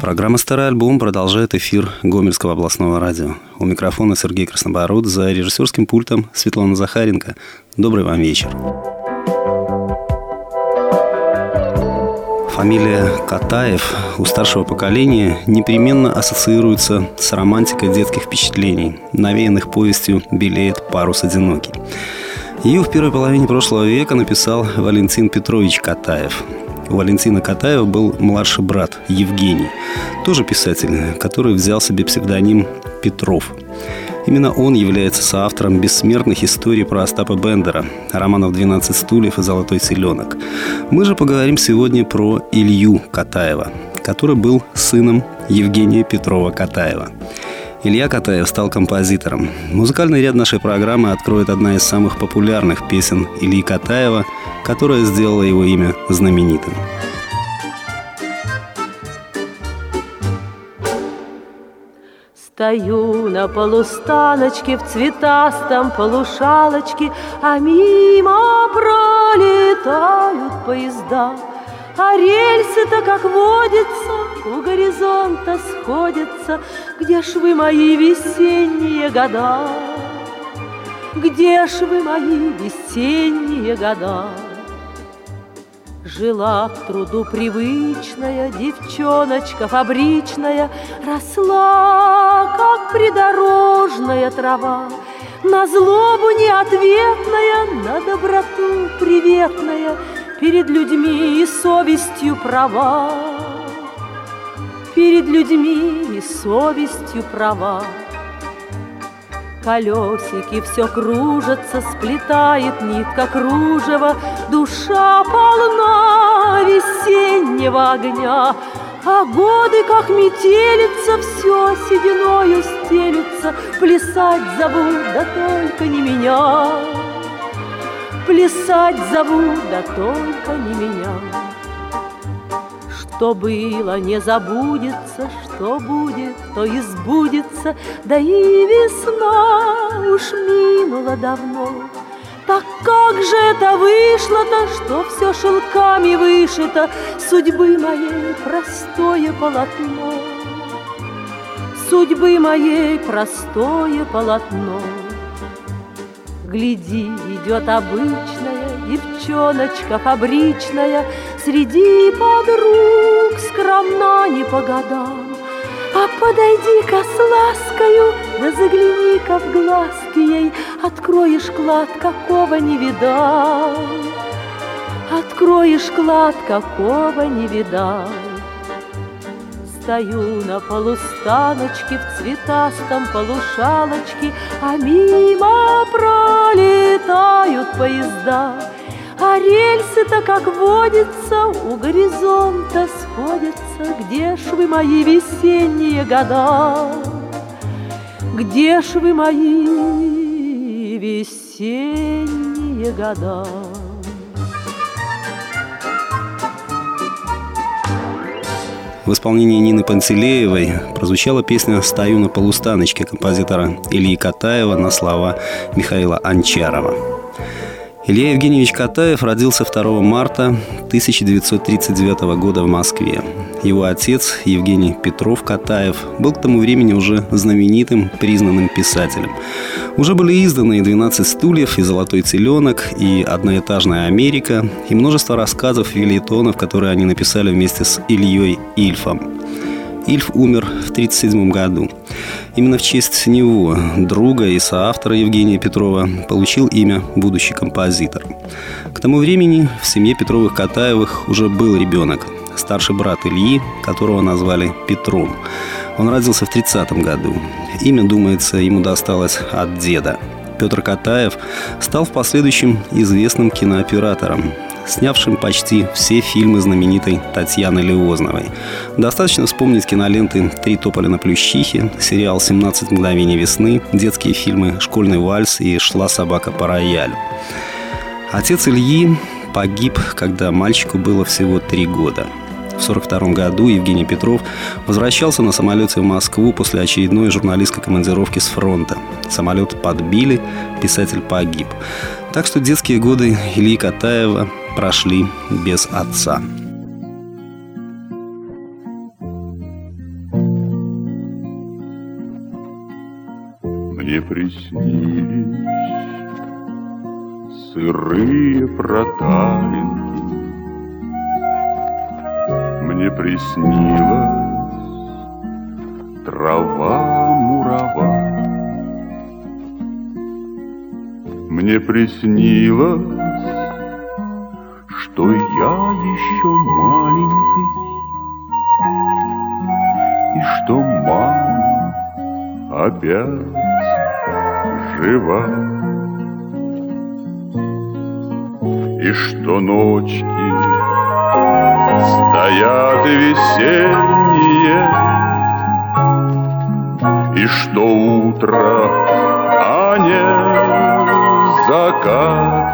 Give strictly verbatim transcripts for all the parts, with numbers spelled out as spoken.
Программа «Старый альбом» продолжает эфир Гомельского областного радио. У микрофона Сергей Краснобород, за режиссерским пультом Светлана Захаренко. Добрый вам вечер. Фамилия Катаев у старшего поколения непременно ассоциируется с романтикой детских впечатлений, навеянных повестью «Белеет парус одинокий». Ее в первой половине прошлого века написал Валентин Петрович Катаев. У Валентина Катаева был младший брат Евгений, тоже писатель, который взял себе псевдоним Петров. Именно он является соавтором бессмертных историй про Остапа Бендера, романов «двенадцать стульев» и «Золотой селенок». Мы же поговорим сегодня про Илью Катаева, который был сыном Евгения Петрова Катаева. Илья Катаев стал композитором. Музыкальный ряд нашей программы откроет одна из самых популярных песен Ильи Катаева, которая сделала его имя знаменитым. Стою на полустаночке в цветастом полушалочке, а мимо пролетают поезда. А рельсы-то, как водится, у горизонта сходятся. Где ж вы, мои весенние года? Где ж вы, мои весенние года? Жила к труду привычная девчоночка фабричная, росла, как придорожная трава, на злобу неответная, на доброту приветная, перед людьми и совестью права, перед людьми и совестью права. Колесики все кружатся, сплетает нитка кружева, душа полна весеннего огня, а годы, как метелица, все сединою стелются. Плясать зовут, да только не меня, плясать зовут, да только не меня. Что было, не забудется, что будет, то и сбудется, да и весна уж минула давно. Так как же это вышло-то, что все шелками вышито, судьбы моей простое полотно, судьбы моей простое полотно. Гляди, идет обычная девчоночка фабричная, среди подруг скромна не по годам. А подойди-ка с ласкою, да загляни-ка в глазки ей, откроешь клад, какого не видал, откроешь клад, какого не видал. Стою на полустаночке в цветастом полушалочке, а мимо пролетают поезда. А рельсы-то, как водится, у горизонта сходятся. Где ж вы, мои весенние года? Где ж вы, мои весенние года? В исполнении Нины Пантелеевой прозвучала песня «Стою на полустаночке» композитора Ильи Катаева на слова Михаила Анчарова. Илья Евгеньевич Катаев родился второго марта тысяча девятьсот тридцать девятого года в Москве. Его отец, Евгений Петров Катаев, был к тому времени уже знаменитым, признанным писателем. Уже были изданы и «двенадцать стульев», и «Золотой теленок», и «Одноэтажная Америка», и множество рассказов и фельетонов, которые они написали вместе с Ильей Ильфом. Ильф умер в тысяча девятьсот тридцать седьмом году. Именно в честь него, друга и соавтора Евгения Петрова, получил имя будущий композитор. К тому времени в семье Петровых-Катаевых уже был ребенок, старший брат Ильи, которого назвали Петром. Он родился в тридцатом году. Имя, думается, ему досталось от деда. Петр Катаев стал в последующем известным кинооператором, снявшим почти все фильмы знаменитой Татьяны Лиозновой. Достаточно вспомнить киноленты «Три тополя на Плющихе», сериал «семнадцать мгновений весны», детские фильмы «Школьный вальс» и «Шла собака по роялю». Отец Ильи погиб, когда мальчику было всего три года. В сорок втором году Евгений Петров возвращался на самолете в Москву после очередной журналистской командировки с фронта. Самолет подбили, писатель погиб. Так что детские годы Ильи Катаева прошли без отца. Мне приснились сырые проталинки, мне приснилась трава мурава, мне приснилось, что я еще маленький, и что мама опять жива, и что ночки стоят весенние, и что утро, а не закат,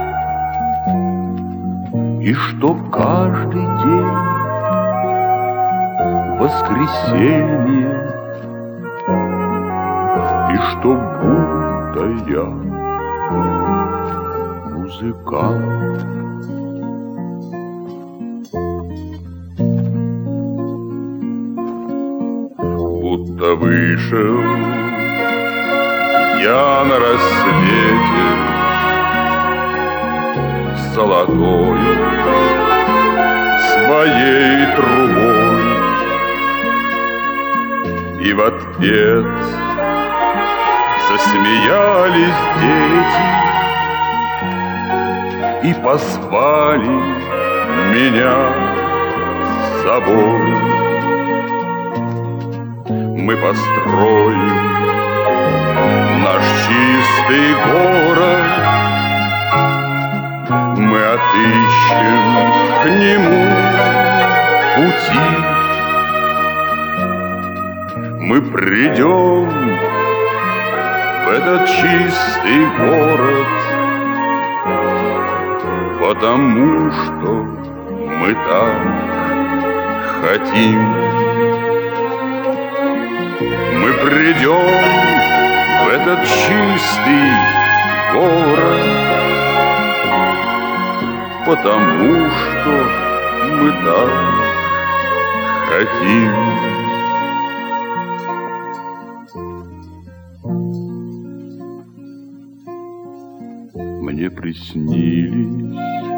и что каждый день воскресенье, и что будто я музыкант. Будто вышел я на рассвете с золотою своей трубой, и в ответ засмеялись дети и позвали меня с собой. Мы построим наш чистый город, мы отыщем к нему пути. Мы придем в этот чистый город, потому что мы так хотим. Мы придем в этот чистый город, потому что мы так хотим. Мне приснились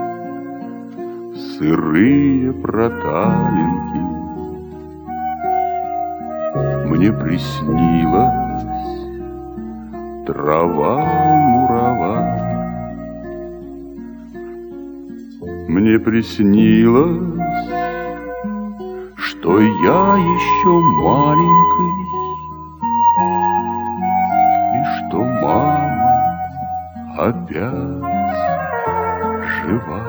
сырые проталинки, мне приснилась трава мурава, мне приснилось, что я еще маленький, и что мама опять жива.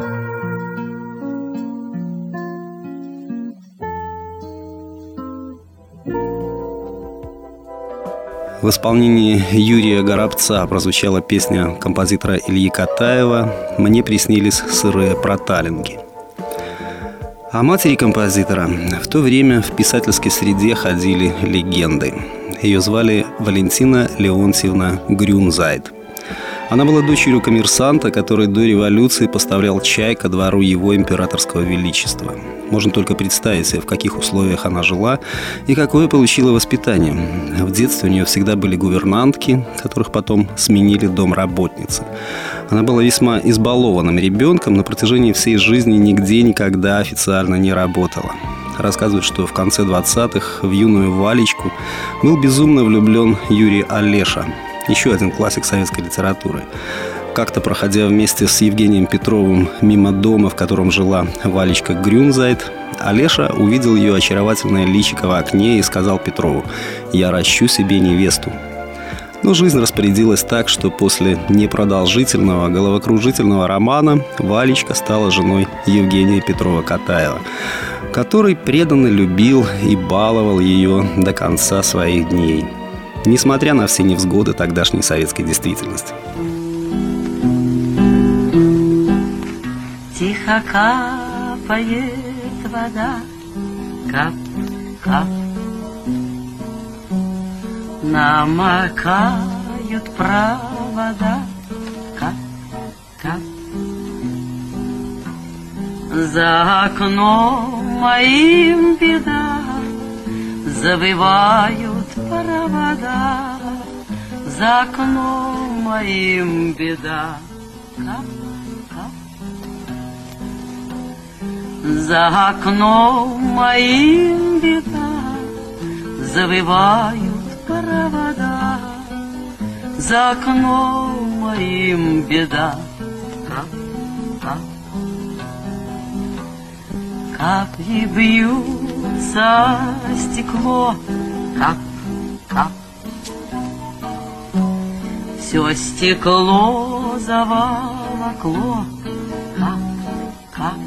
В исполнении Юрия Горобца прозвучала песня композитора Ильи Катаева «Мне приснились сырые проталинки». О матери композитора в то время в писательской среде ходили легенды. Ее звали Валентина Леонтьевна Грюнзайд. Она была дочерью коммерсанта, который до революции поставлял чай ко двору его императорского величества. Можно только представить себе, в каких условиях она жила и какое получила воспитание. В детстве у нее всегда были гувернантки, которых потом сменили домработницы. Она была весьма избалованным ребенком, на протяжении всей жизни нигде никогда официально не работала. Рассказывают, что в конце двадцатых в юную Валечку был безумно влюблен Юрий Олеша, еще один классик советской литературы. Как-то, проходя вместе с Евгением Петровым мимо дома, в котором жила Валечка Грюнзайд, Олеша увидел ее очаровательное личико в окне и сказал Петрову: «Я ращу себе невесту». Но жизнь распорядилась так, что после непродолжительного головокружительного романа Валечка стала женой Евгения Петрова-Катаева, который преданно любил и баловал ее до конца своих дней, несмотря на все невзгоды тогдашней советской действительности. Тихо капает вода, кап-кап, намокают провода, кап-кап. За окном моим беда, завывают провода, За окном моим беда. Кап, кап. За окном моим беда. Завывают провода. За окном моим беда. Кап, кап. Капли бьются о стекло. Кап, кап. Все стекло заволокло. Кап, кап.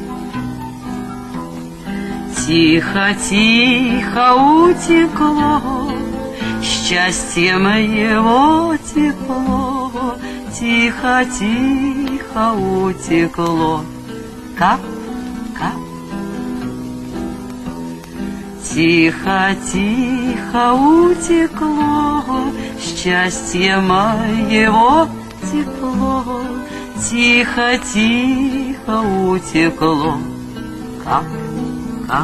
Тихо, тихо утекло счастье моего тепло. Тихо, тихо утекло. Кап, кап. Тихо, тихо утекло счастье моего тепло. Тихо, тихо утекло. Кап, кап.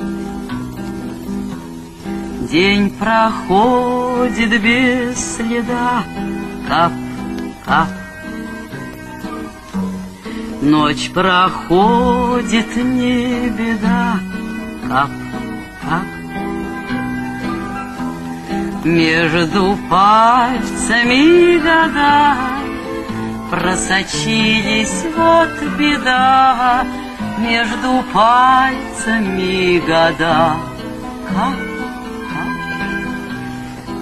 День проходит без следа. Кап, кап. Ночь проходит, не беда. Кап, кап. Между пальцами года просочились, вот беда. Между пальцами года. Кап, кап.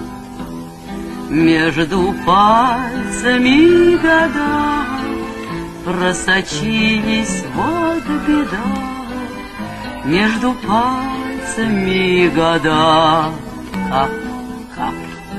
Между пальцами года просочились, вот беда. Между пальцами года. Кап, кап.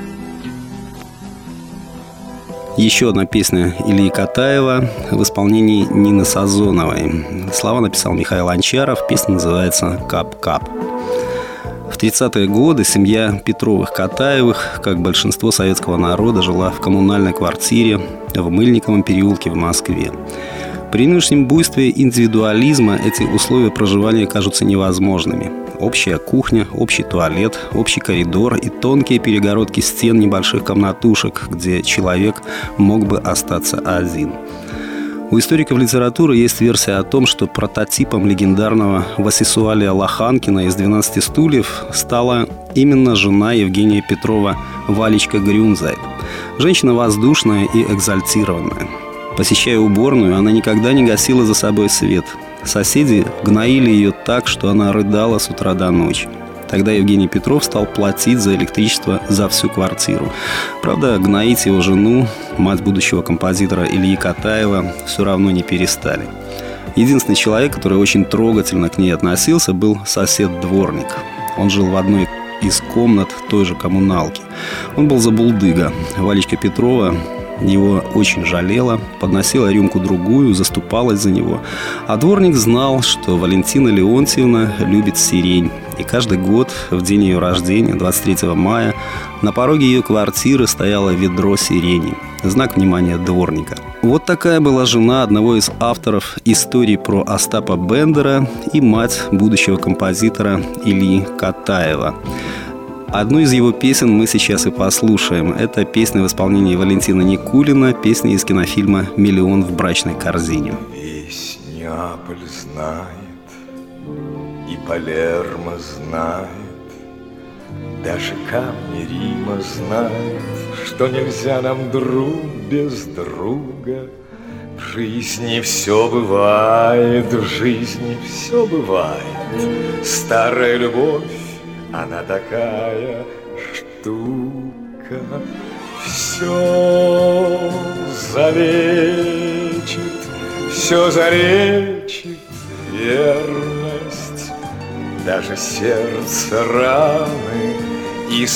Еще одна песня Ильи Катаева в исполнении Нины Сазоновой. Слова написал Михаил Анчаров, песня называется «Кап-кап». В тридцатые годы семья Петровых-Катаевых, как большинство советского народа, жила в коммунальной квартире в Мыльниковом переулке в Москве. При нынешнем буйстве индивидуализма эти условия проживания кажутся невозможными. Общая кухня, общий туалет, общий коридор и тонкие перегородки стен небольших комнатушек, где человек мог бы остаться один. У историков литературы есть версия о том, что прототипом легендарного Васисуалия Лоханкина из «двенадцати стульев» стала именно жена Евгения Петрова Валечка Грюнзайт. Женщина воздушная и экзальтированная. Посещая уборную, она никогда не гасила за собой свет. Соседи гноили ее так, что она рыдала с утра до ночи. Тогда Евгений Петров стал платить за электричество за всю квартиру. Правда, гноить его жену, мать будущего композитора Ильи Катаева, все равно не перестали. Единственный человек, который очень трогательно к ней относился, был сосед-дворник. Он жил в одной из комнат той же коммуналки. Он был забулдыга. Валечка Петрова его очень жалела, подносила рюмку-другую, заступалась за него. А дворник знал, что Валентина Леонтьевна любит сирень. И каждый год, в день ее рождения, двадцать третьего мая, на пороге ее квартиры стояло ведро сирени. Знак внимания дворника. Вот такая была жена одного из авторов истории про Остапа Бендера и мать будущего композитора Ильи Катаева. Одну из его песен мы сейчас и послушаем. Это песня в исполнении Валентина Никулина, песня из кинофильма «Миллион в брачной корзине». Весь Неаполь знает, и Палермо знает, даже камни Рима знают, что нельзя нам друг без друга. В жизни все бывает, в жизни все бывает. Старая любовь, она такая штука, все залечит, все залечит верность, даже сердце раны и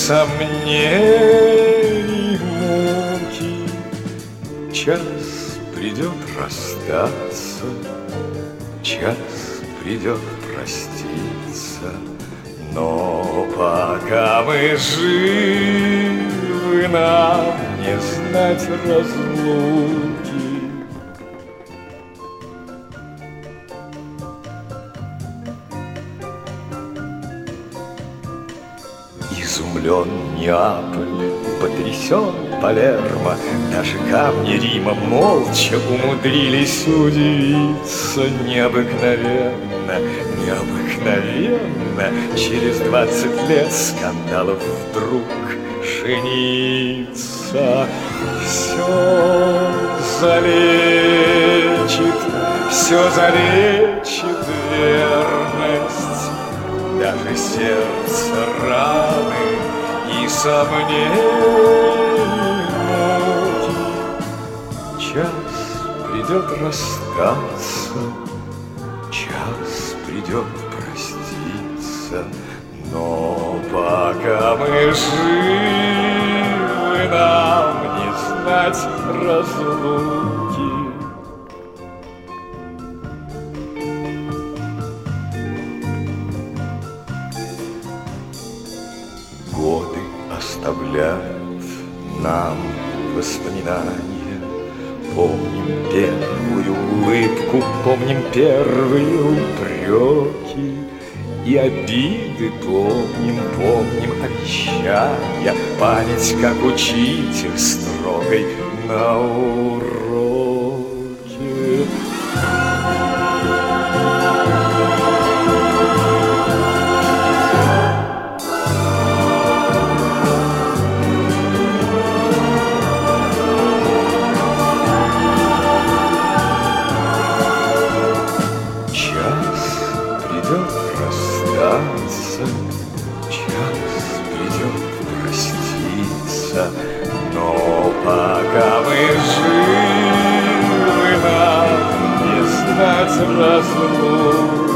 сомнений муки. Час придет расстаться, час придет проститься. Но пока мы живы, нам не знать разлуки. И Изумлен Неаполь, потрясен Палермо, даже камни Рима молча умудрились удивиться. Необыкновенно, необыкновенно, через двадцать лет скандалов вдруг жениться. Все залечит, все залечит верность, даже сердце раны и сомнений муки. Час придет расстаться, час придет проститься, но пока мы живы, нам не знать разлуки. Годы оставляют нам воспоминания. Помним первую улыбку, помним первые упреки и обиды, помним, помним обещания. Память, как учитель строгой на уроке. Час придет проститься, но пока мы живы, нам не знать разлуки.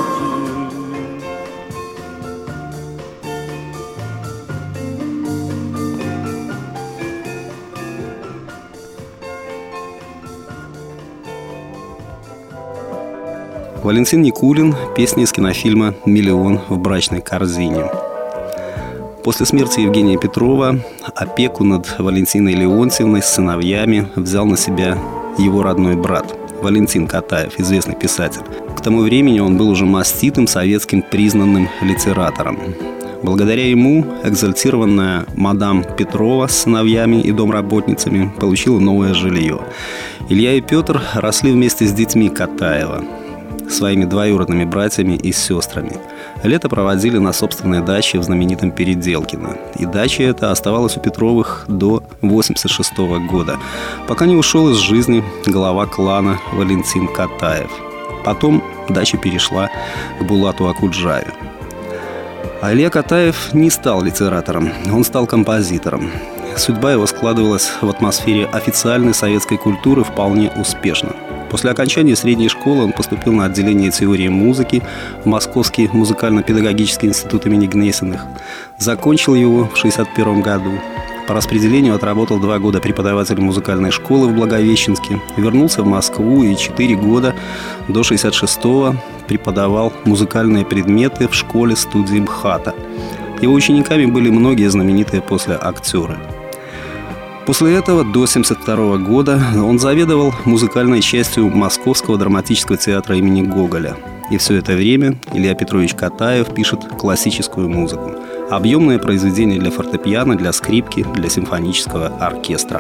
Валентин Никулин. Песня из кинофильма «Миллион в брачной корзине». После смерти Евгения Петрова опеку над Валентиной Леонтьевной с сыновьями взял на себя его родной брат Валентин Катаев, известный писатель. К тому времени он был уже маститым советским признанным литератором. Благодаря ему экзальтированная мадам Петрова с сыновьями и домработницами получила новое жилье. Илья и Петр росли вместе с детьми Катаева, своими двоюродными братьями и сестрами. Лето проводили на собственной даче в знаменитом Переделкино. И дача эта оставалась у Петровых до восемьдесят шестого года, пока не ушел из жизни глава клана Валентин Катаев. Потом дача перешла к Булату Окуджаве. А Илья Катаев не стал литератором, он стал композитором. Судьба его складывалась в атмосфере официальной советской культуры вполне успешно. После окончания средней школы он поступил на отделение теории музыки в Московский музыкально-педагогический институт имени Гнесиных. Закончил его в шестьдесят первом году. По распределению отработал два года преподавателем музыкальной школы в Благовещенске. Вернулся в Москву и четыре года до шестьдесят шестого преподавал музыкальные предметы в школе-студии МХАТа. Его учениками были многие знаменитые после актеры. После этого до семьдесят второго года он заведовал музыкальной частью Московского драматического театра имени Гоголя. И все это время Илья Петрович Катаев пишет классическую музыку. Объемные произведения для фортепиано, для скрипки, для симфонического оркестра.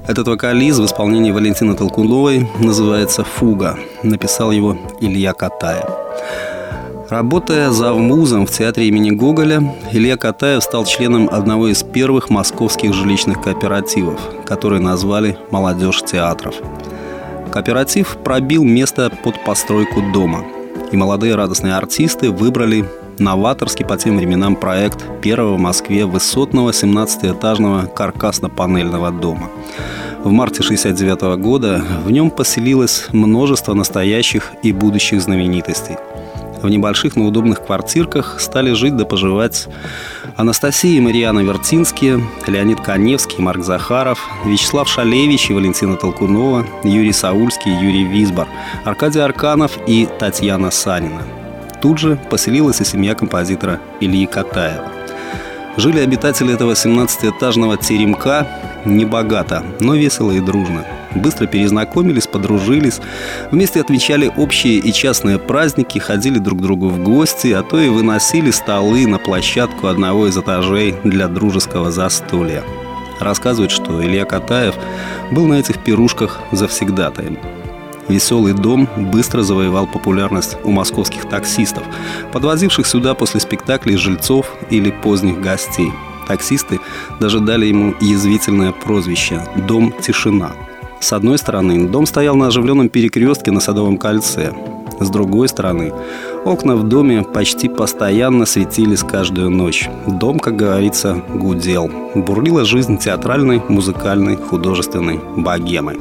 Этот вокализ в исполнении Валентины Толкуновой называется «Фуга». Написал его Илья Катаев. Работая завмузом в театре имени Гоголя, Илья Катаев стал членом одного из первых московских жилищных кооперативов, которые назвали «Молодежь театров». Кооператив пробил место под постройку дома, и молодые радостные артисты выбрали новаторский по тем временам проект первого в Москве высотного семнадцатиэтажного каркасно-панельного дома. В марте шестьдесят девятого года в нем поселилось множество настоящих и будущих знаменитостей. В небольших, но удобных квартирках стали жить да поживать Анастасия и Марьяна Вертинские, Леонид Каневский, Марк Захаров, Вячеслав Шалевич и Валентина Толкунова, Юрий Саульский и Юрий Висбор, Аркадий Арканов и Татьяна Санина. Тут же поселилась и семья композитора Ильи Катаева. Жили обитатели этого семнадцатиэтажного теремка небогато, но весело и дружно. Быстро перезнакомились, подружились, вместе отмечали общие и частные праздники, ходили друг к другу в гости, а то и выносили столы на площадку одного из этажей для дружеского застолья. Рассказывают, что Илья Катаев был на этих пирушках завсегдатаем. Веселый дом быстро завоевал популярность у московских таксистов, подвозивших сюда после спектаклей жильцов или поздних гостей. Таксисты даже дали ему язвительное прозвище «Дом Тишина». С одной стороны, дом стоял на оживленном перекрестке на Садовом кольце. С другой стороны, окна в доме почти постоянно светились каждую ночь. Дом, как говорится, гудел. Бурлила жизнь театральной, музыкальной, художественной богемы.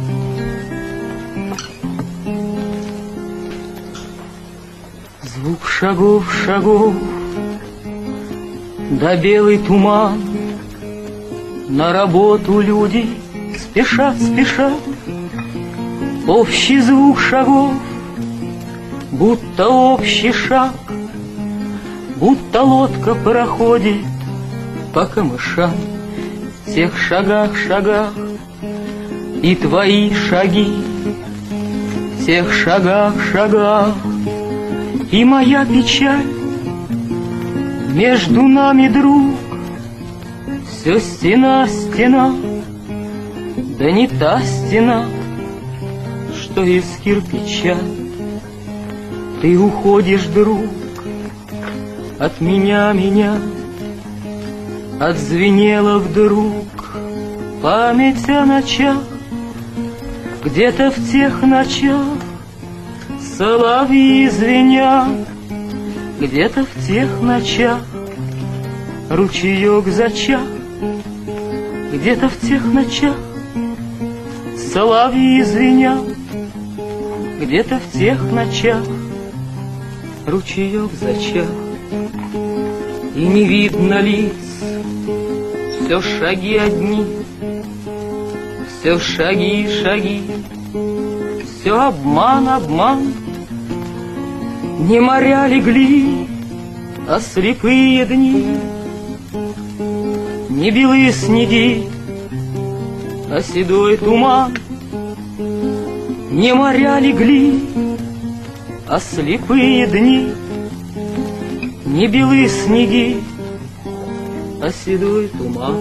Звук шагов, шагов, да белый туман. На работу люди спешат, спешат. Общий звук шагов, будто общий шаг, будто лодка проходит по камышам. В тех шагах, шагах и твои шаги, в тех шагах, шагах и моя печаль. Между нами, друг, все стена, стена, да не та стена, что из кирпича. Ты уходишь, друг, от меня, меня. Отзвенела вдруг память о ночах. Где-то в тех ночах соловьи звенят, где-то в тех ночах ручеек зачах, где-то в тех ночах соловьи звенят, где-то в тех ночах ручеек зачах. И не видно лиц, все шаги одни, все шаги, шаги, все обман, обман. Не моря легли, а слепые дни, не белые снеги, а седой туман. Не моря легли, а слепые дни, не белые снеги, а седой туман.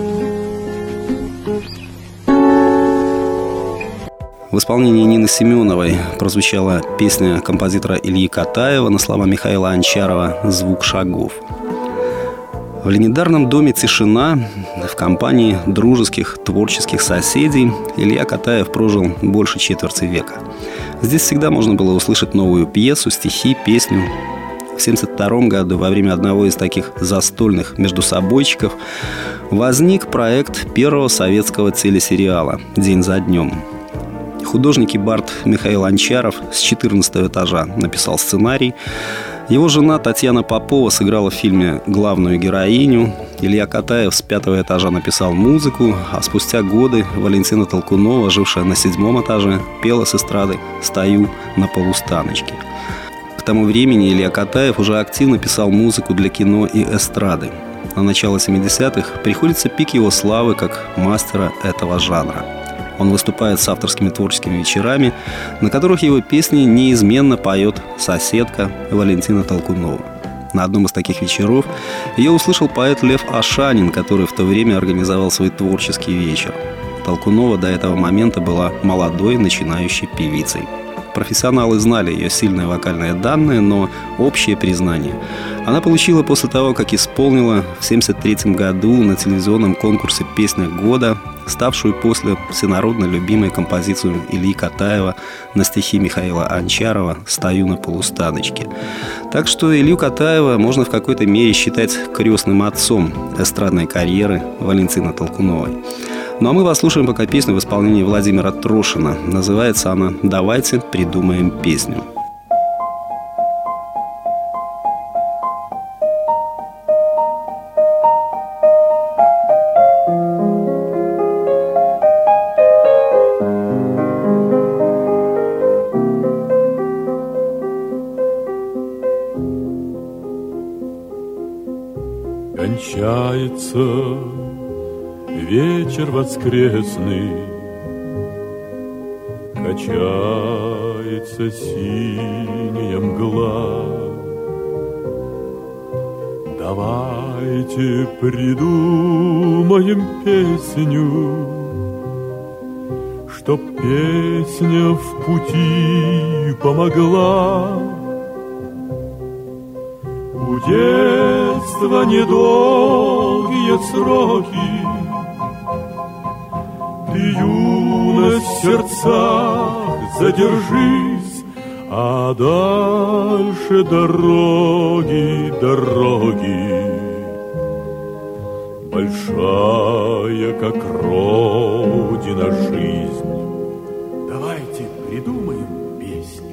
В исполнении Нины Семеновой прозвучала песня композитора Ильи Катаева на слова Михаила Анчарова «Звук шагов». В легендарном доме «Тишина» в компании дружеских, творческих соседей Илья Катаев прожил больше четверти века. Здесь всегда можно было услышать новую пьесу, стихи, песню. В семьдесят втором году во время одного из таких застольных междусобойчиков возник проект первого советского телесериала «День за днем». Художник и бард Михаил Анчаров с четырнадцатого этажа написал сценарий. Его жена Татьяна Попова сыграла в фильме главную героиню. Илья Катаев с пятого этажа написал музыку, а спустя годы Валентина Толкунова, жившая на седьмом этаже, пела с эстрады «Стою на полустаночке». К тому времени Илья Катаев уже активно писал музыку для кино и эстрады. На начало семидесятых приходится пик его славы как мастера этого жанра. Он выступает с авторскими творческими вечерами, на которых его песни неизменно поет соседка Валентина Толкунова. На одном из таких вечеров ее услышал поэт Лев Ашанин, который в то время организовал свой творческий вечер. Толкунова до этого момента была молодой начинающей певицей. Профессионалы знали ее сильные вокальные данные, но общее признание она получила после того, как исполнила в семьдесят третьем году на телевизионном конкурсе «Песня года», ставшую после всенародно любимой композицию Ильи Катаева на стихи Михаила Анчарова «Стою на полустаночке». Так что Илью Катаева можно в какой-то мере считать крестным отцом эстрадной карьеры Валентины Толкуновой. Ну а мы послушаем пока песню в исполнении Владимира Трошина. Называется она «Давайте придумаем песню». Кончается вечер воскресный, качается синяя мгла. Давайте придумаем песню, чтоб песня в пути помогла. У детства недолгие сроки, ты, юность, в сердцах задержись, а дальше дороги, дороги. Большая, как родина, жизнь. Давайте придумаем песню.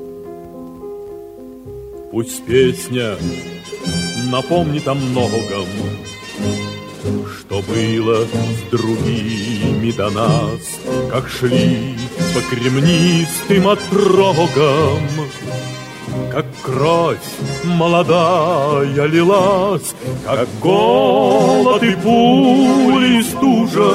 Пусть песня напомнит о многом, что было с другими до нас, как шли по кремнистым отрогам, как кровь молодая лилась, как голод и пули и стужа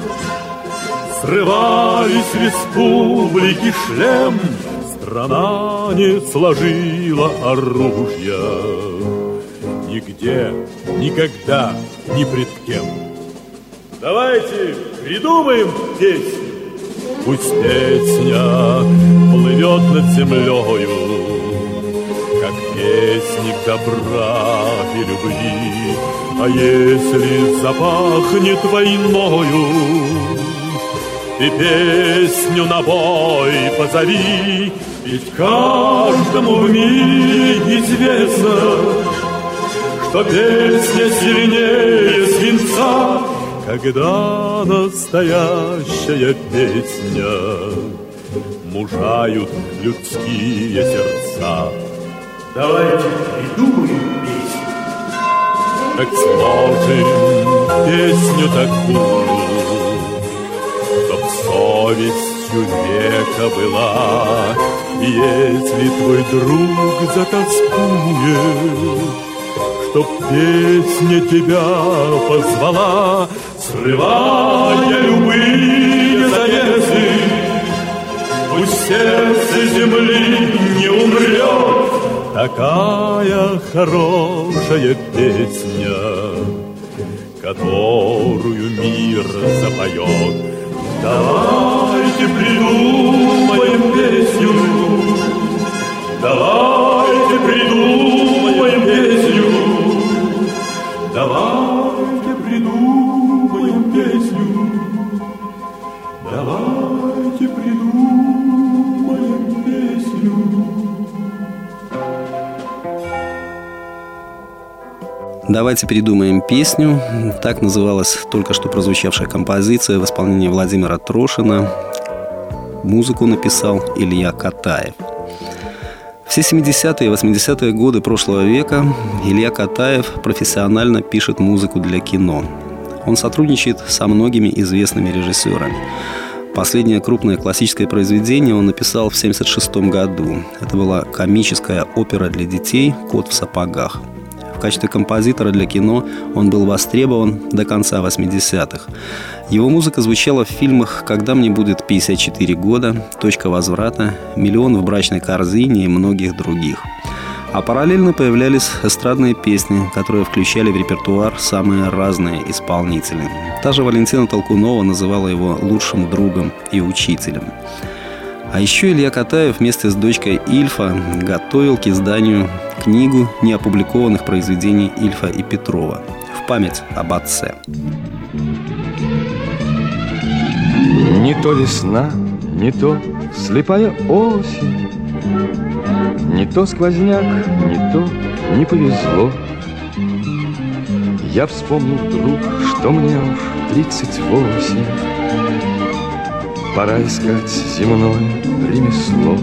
срывались республики шлем. Страна не сложила оружия нигде, никогда, ни пред кем. Давайте придумаем песню. Пусть песня плывет над землею, как песник добра и любви. А если запахнет войною, ты песню на бой позови. Ведь каждому в мире известно, что песня сильнее свинца, когда настоящая песня мужают людские сердца. Давайте придумаем песню, так сложим песню такую, чтоб совестью века была. Если твой друг затоскует, чтоб песня тебя позвала, срывая любые завесы, пусть сердце земли не умрет. Такая хорошая песня, которую мир запоет. Давайте придумаем песню, давайте придумаем песню, давайте придумаем песню, давайте придумаем песню. «Давайте придумаем песню». Так называлась только что прозвучавшая композиция в исполнении Владимира Трошина. Музыку написал Илья Катаев. Все семидесятые и восьмидесятые годы прошлого века Илья Катаев профессионально пишет музыку для кино. Он сотрудничает со многими известными режиссерами. Последнее крупное классическое произведение он написал в семьдесят шестом году. Это была комическая опера для детей «Кот в сапогах». В качестве композитора для кино он был востребован до конца восьмидесятых. Его музыка звучала в фильмах «Когда мне будет пятьдесят четыре года», «Точка возврата», «Миллион в брачной корзине» и многих других. А параллельно появлялись эстрадные песни, которые включали в репертуар самые разные исполнители. Та же Валентина Толкунова называла его лучшим другом и учителем. А еще Илья Катаев вместе с дочкой Ильфа готовил к изданию книгу неопубликованных произведений Ильфа и Петрова в память об отце. Не то весна, не то слепая осень, не то сквозняк, не то не повезло. Я вспомнил вдруг, что мне уж тридцать восемь. Пора искать земное ремесло.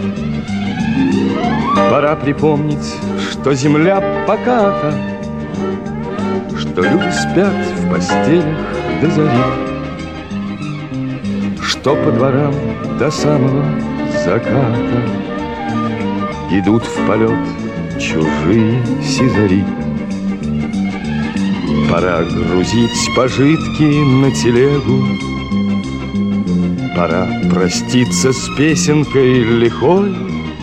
Пора припомнить, что земля поката, что люди спят в постелях до зари, что по дворам до самого заката идут в полет чужие сизари. Пора грузить пожитки на телегу, пора проститься с песенкой лихой,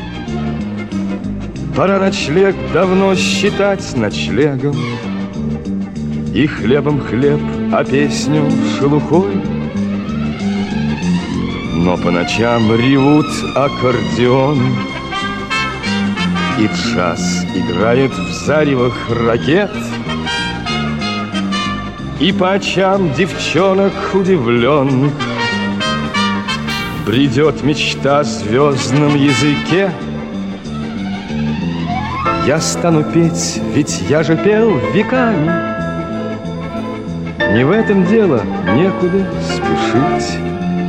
пора ночлег давно считать ночлегом и хлебом хлеб, а песню шелухой. Но по ночам ревут аккордеоны, и джаз играет в заревах ракет, и по очам девчонок удивленных бредет мечта о звездном языке. Я стану петь, ведь я же пел веками. Не в этом дело, некуда спешить.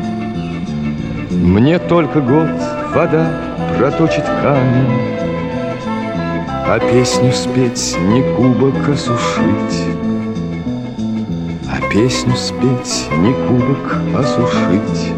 Мне только год вода проточит камень, а песню спеть не кубок осушить, а песню спеть не кубок осушить.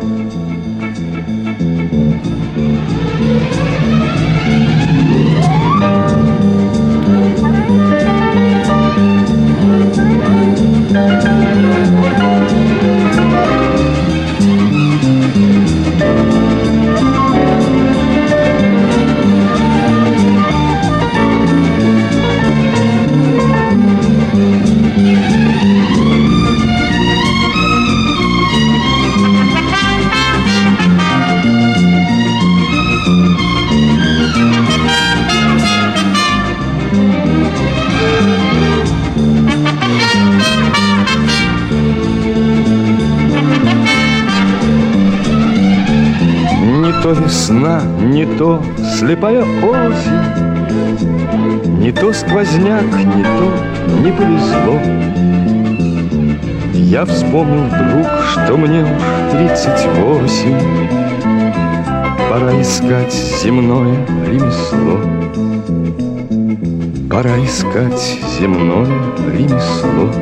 Не то весна, не то слепая осень, не то сквозняк, не то не повезло. Я вспомнил вдруг, что мне уж тридцать восемь. Пора искать земное ремесло, пора искать земное ремесло.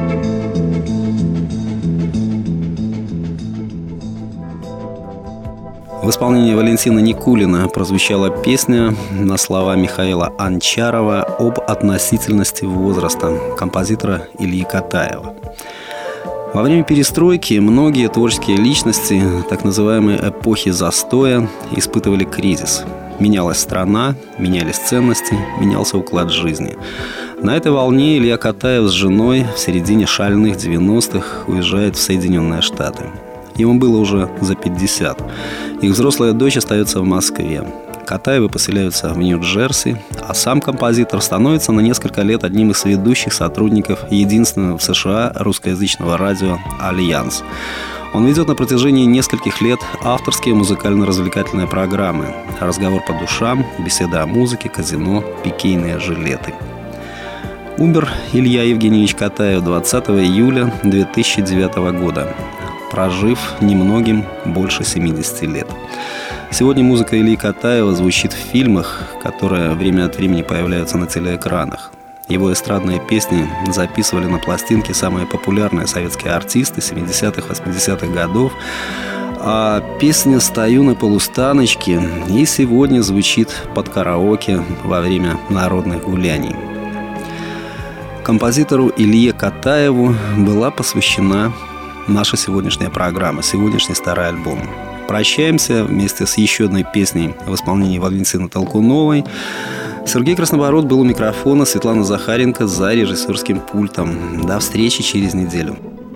В исполнении Валентина Никулина прозвучала песня на слова Михаила Анчарова об относительности возраста композитора Ильи Катаева. Во время перестройки многие творческие личности так называемой эпохи застоя испытывали кризис. Менялась страна, менялись ценности, менялся уклад жизни. На этой волне Илья Катаев с женой в середине шальных девяностых уезжает в Соединенные Штаты. Ему было уже за пятьдесят. Их взрослая дочь остается в Москве. Катаевы поселяются в Нью-Джерси, а сам композитор становится на несколько лет одним из ведущих сотрудников единственного в США русскоязычного радио «Альянс». Он ведет на протяжении нескольких лет авторские музыкально-развлекательные программы «Разговор по душам», «Беседа о музыке», «Казино», «Пикейные жилеты». Умер Илья Евгеньевич Катаев двадцатого июля две тысячи девятого года, прожив немногим больше семидесяти лет. Сегодня музыка Ильи Катаева звучит в фильмах, которые время от времени появляются на телеэкранах. Его эстрадные песни записывали на пластинки самые популярные советские артисты семидесятых-восьмидесятых годов, а песня «Стою на полустаночке» и сегодня звучит под караоке во время народных гуляний. Композитору Илье Катаеву была посвящена наша сегодняшняя программа, сегодняшний старый альбом. Прощаемся вместе с еще одной песней в исполнении Валентины Толкуновой. Сергей Краснобород был у микрофона, Светлана Захаренко за режиссерским пультом. До встречи через неделю.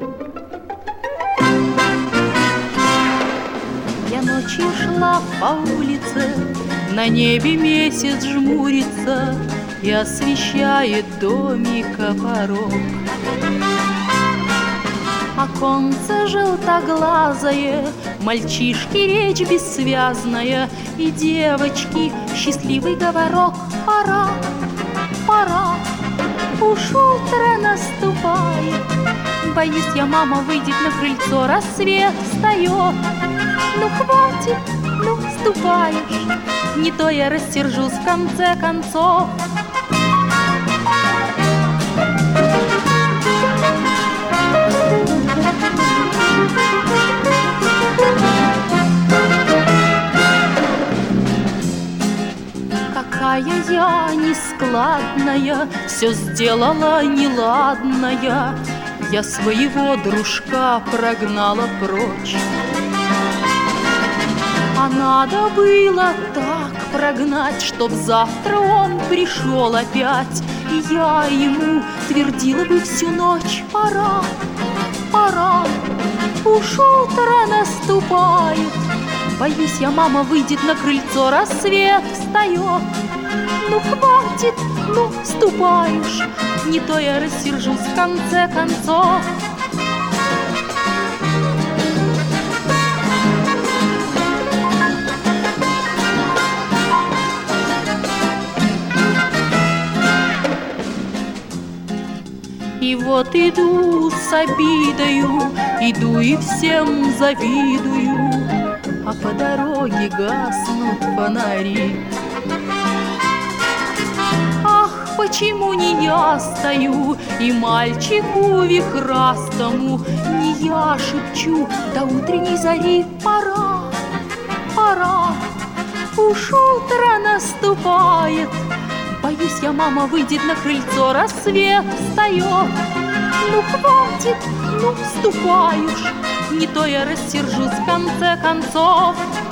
Я ночью шла по улице, на небе месяц жмурится и освещает домика порог. Оконце желтоглазое, мальчишки речь бессвязная, и девочки счастливый говорок. Пора, пора, уж утро наступает. Боюсь я, мама, выйдет на крыльцо, рассвет встает. Ну хватит, ну ступаешь, не то я рассержусь в конце концов. Какая я нескладная, все сделала неладная, я своего дружка прогнала прочь. А надо было так прогнать, чтоб завтра он пришел опять, и я ему твердила бы всю ночь: пора, пора, уж утро наступает. Боюсь я, мама, выйдет на крыльцо, рассвет встает. Ну хватит, ну ступай уж, не то я рассержусь в конце концов. И вот иду с обидою, иду и всем завидую, а по дороге гаснут фонари. Ах, почему не я стою и мальчику вихрастому не я шепчу до утренней зари: пора, пора, уж утро наступает. Боюсь я, мама, выйдет на крыльцо, рассвет встает. Ну хватит, ну ступай уж, не то я рассержусь в конце концов.